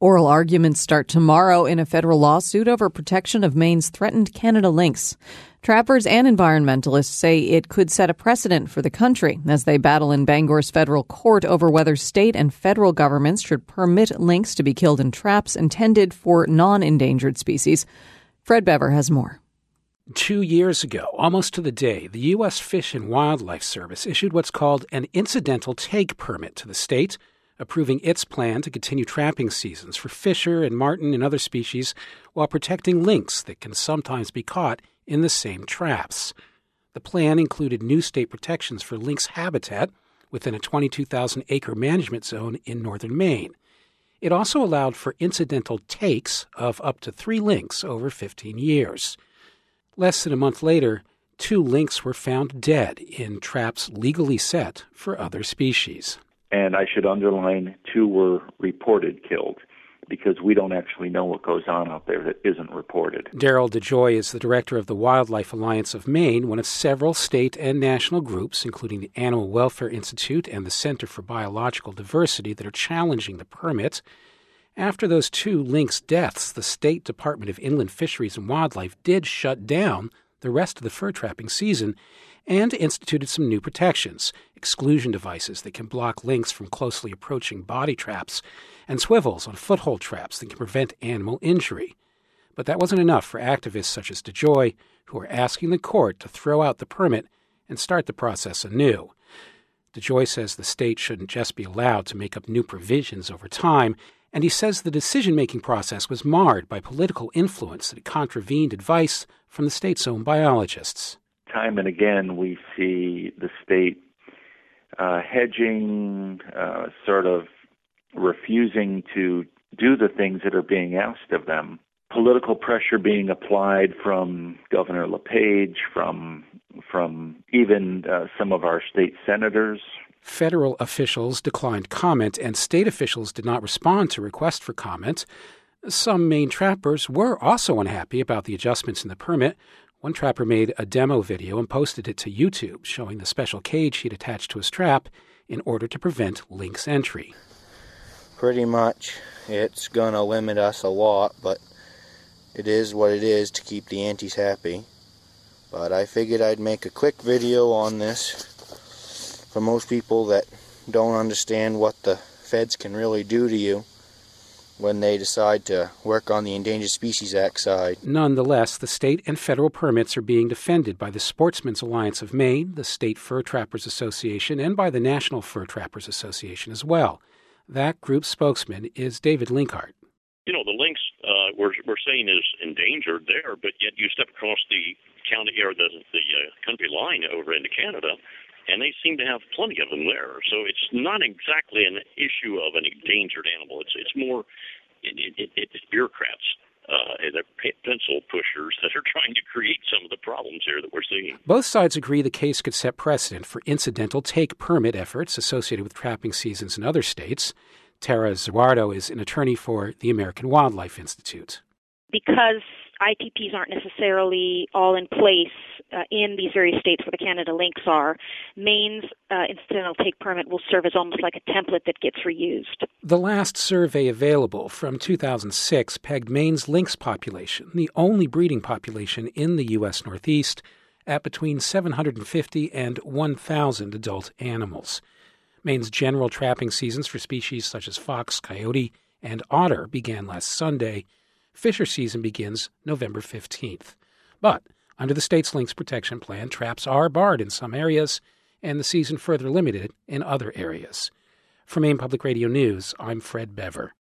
Oral arguments start tomorrow in a federal lawsuit over protection of Maine's threatened Canada lynx. Trappers and environmentalists say it could set a precedent for the country as they battle in Bangor's federal court over whether state and federal governments should permit lynx to be killed in traps intended for non-endangered species. Fred Bever has more. 2 years ago, almost to the day, the U.S. Fish and Wildlife Service issued what's called an incidental take permit to the state, approving its plan to continue trapping seasons for fisher and marten and other species while protecting lynx that can sometimes be caught in the same traps. The plan included new state protections for lynx habitat within a 22,000-acre management zone in northern Maine. It also allowed for incidental takes of up to 3 lynx over 15 years. Less than a month later, 2 lynx were found dead in traps legally set for other species. And I should underline, 2 were reported killed, because we don't actually know what goes on out there that isn't reported. Daryl DeJoy is the director of the Wildlife Alliance of Maine, one of several state and national groups, including the Animal Welfare Institute and the Center for Biological Diversity, that are challenging the permit. After those 2 lynx deaths, the State Department of Inland Fisheries and Wildlife did shut down the rest of the fur trapping season and instituted some new protections, exclusion devices that can block lynx from closely approaching body traps, and swivels on foothold traps that can prevent animal injury. But that wasn't enough for activists such as DeJoy, who are asking the court to throw out the permit and start the process anew. DeJoy says the state shouldn't just be allowed to make up new provisions over time, and he says the decision-making process was marred by political influence that contravened advice from the state's own biologists. Time and again, we see the state hedging, sort of refusing to do the things that are being asked of them. Political pressure being applied from Governor LePage, from even some of our state senators. Federal officials declined comment, and state officials did not respond to requests for comment. Some Maine trappers were also unhappy about the adjustments in the permit. One trapper made a demo video and posted it to YouTube, showing the special cage he'd attached to his trap in order to prevent lynx entry. Pretty much, it's going to limit us a lot, but it is what it is to keep the aunties happy. But I figured I'd make a quick video on this for most people that don't understand what the feds can really do to you when they decide to work on the Endangered Species Act side. Nonetheless, the state and federal permits are being defended by the Sportsmen's Alliance of Maine, the State Fur Trappers Association, and by the National Fur Trappers Association as well. That group's spokesman is David Linkart. You know, the lynx we're saying is endangered there, but yet you step across the county or the country line over into Canada, and they seem to have plenty of them there. So it's not exactly an issue of an endangered animal. It's more it's bureaucrats, the pencil pushers that are trying to create some of the problems here that we're seeing. Both sides agree the case could set precedent for incidental take permit efforts associated with trapping seasons in other states. Tara Zuardo is an attorney for the American Wildlife Institute. Because ITPs aren't necessarily all in place in these various states where the Canada lynx are, Maine's incidental take permit will serve as almost like a template that gets reused. The last survey available from 2006 pegged Maine's lynx population, the only breeding population in the U.S. Northeast, at between 750 and 1,000 adult animals. Maine's general trapping seasons for species such as fox, coyote, and otter began last Sunday. Fisher season begins November 15th. But under the state's lynx protection plan, traps are barred in some areas and the season further limited in other areas. For Maine Public Radio News, I'm Fred Bever.